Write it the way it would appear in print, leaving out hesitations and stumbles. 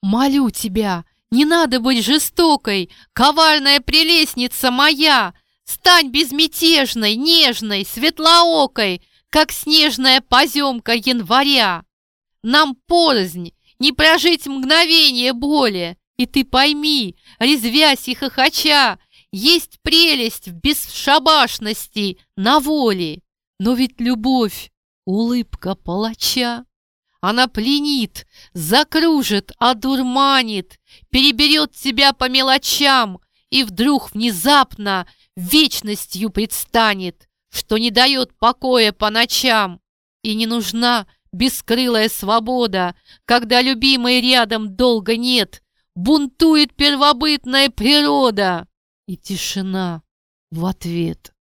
Молю тебя, не надо быть жестокой, коварная прелестница моя! Стань безмятежной, нежной, светлоокой, как снежная поземка января. Нам порознь, не прожить мгновение боли, и ты пойми, резвясь и хохоча, есть прелесть в бесшабашности на воле. Но ведь любовь — улыбка палача. Она пленит, закружит, одурманит, переберет тебя по мелочам и вдруг внезапно вечностью предстанет, что не дает покоя по ночам. И не нужна бескрылая свобода, когда любимой рядом долго нет, бунтует первобытная природа и тишина в ответ.